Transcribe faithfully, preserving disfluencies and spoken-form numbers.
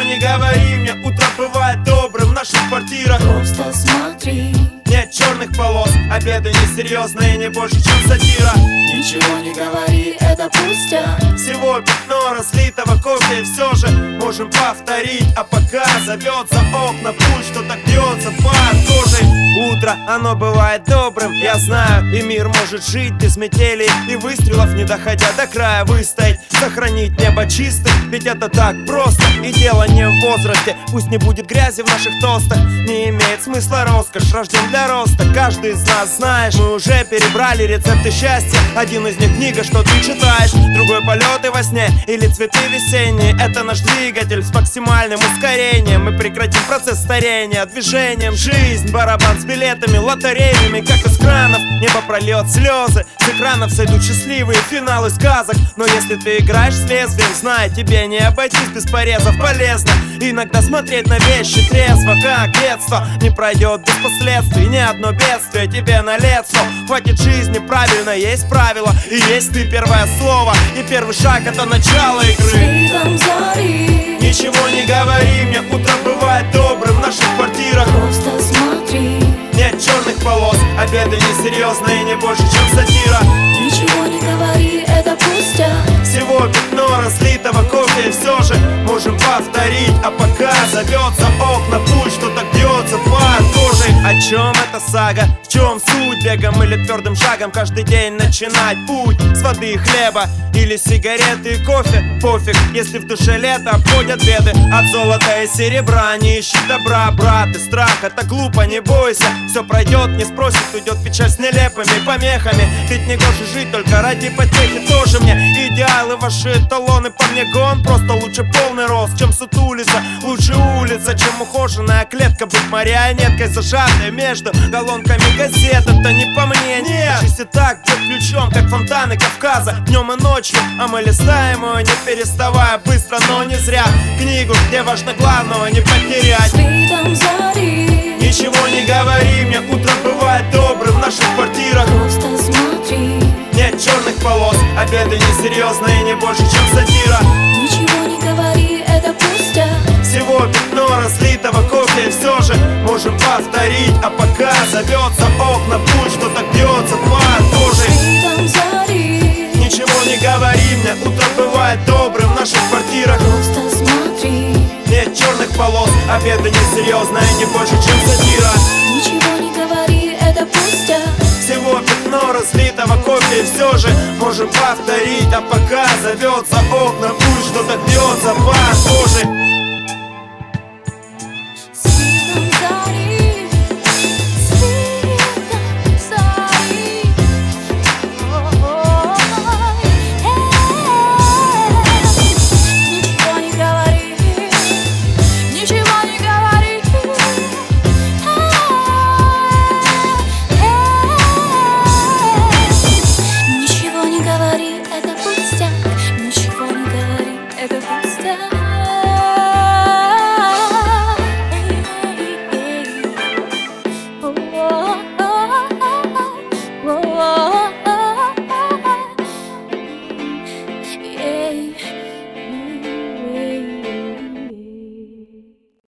не говори мне, утро бывает добрым в наших квартирах. Просто смотри, нет черных полос, обеды несерьезные, не больше, чем сатира. ничего не говори, это пустяк. Всего пятно разлитого кофе, и все же можем повторить. А пока зовется окна, путь, что так бьется под кожей. Утро, оно бывает добрым, я знаю. И мир может жить без метелей и выстрелов, не доходя до края выстоять, сохранить небо чистым, ведь это так просто. И дело не в возрасте, пусть не будет грязи в наших тостах. Не имеет смысла роскошь, рожден для роста. Каждый из нас, знаешь, мы уже перебрали рецепты счастья. Один из них книга, что ты читаешь, другой полеты во сне или цветы весенние. Это наш двигатель с максимальным ускорением. Мы прекратим процесс старения движением. Жизнь, барабан с билетами, лотереями, как из кранов. Небо прольет слезы, с экранов сойдут счастливые финалы сказок. Но если ты играешь с лезвием, знай, тебе не обойтись без порезов. Полезно иногда смотреть на вещи трезво, как детство. Не пройдет без последствий ни одно бедствие тебе на лицо. Хватит жизни, правильно, есть правила, и есть ты, первое слово. И первый шаг — это начало игры. Светом зари, ничего не говори мне, утро бывает добрым в наших квартирах. просто смотри, нет черных полос, обеды несерьезные, не больше, чем сатира. ничего не говори, это пустяк. Всего пятно разлитого кофе, и все же можем повторить. А пока зовется окна, путь, что так бьется под кожей. О чем эта сага? В чем суть? Бегом или твердым шагом каждый день начинать путь? С воды и хлеба или сигареты и кофе? Пофиг, если в душе лето, обходят беды. От золота и серебра не ищи добра, брат. И страх — это глупо, не бойся. Все пройдет, не спросит, уйдет печаль с нелепыми помехами. Ведь не гоже жить только ради потехи. Тоже мне идеалы, ваши эталоны по мне гон. Просто лучше полный рост, чем сутулица. Лучше улица, чем ухоженная клетка. Быть марионеткой, зажатой между колонками газет. Это не по мне, нет. Жизнь и так бьет ключом, как фонтаны Кавказа, днем и ночью. А мы листаем ее, не переставая, быстро, но не зря. Книгу, где важно главного не потерять. Светом зари, ничего не говори мне, утро бывает добрым в наших квартирах. просто смотри, нет черных полос, обеды несерьезные, не больше, чем сатира. ничего не говори, это пустяк. Всего пятно разлитого кофе, и все же можем повторить. А пока зовется окна, путь, что так бьется под кожей. Светом зари, ничего не говори мне, утро бывает добрым в наших квартирах. просто смотри, нет черных полос, обеды несерьезные, не больше, чем сатира. ничего не говори, это пустяк. Всего пятно разлитого кофе, и все же можем повторить. А пока зовется окна, путь, что так бьется под кожей.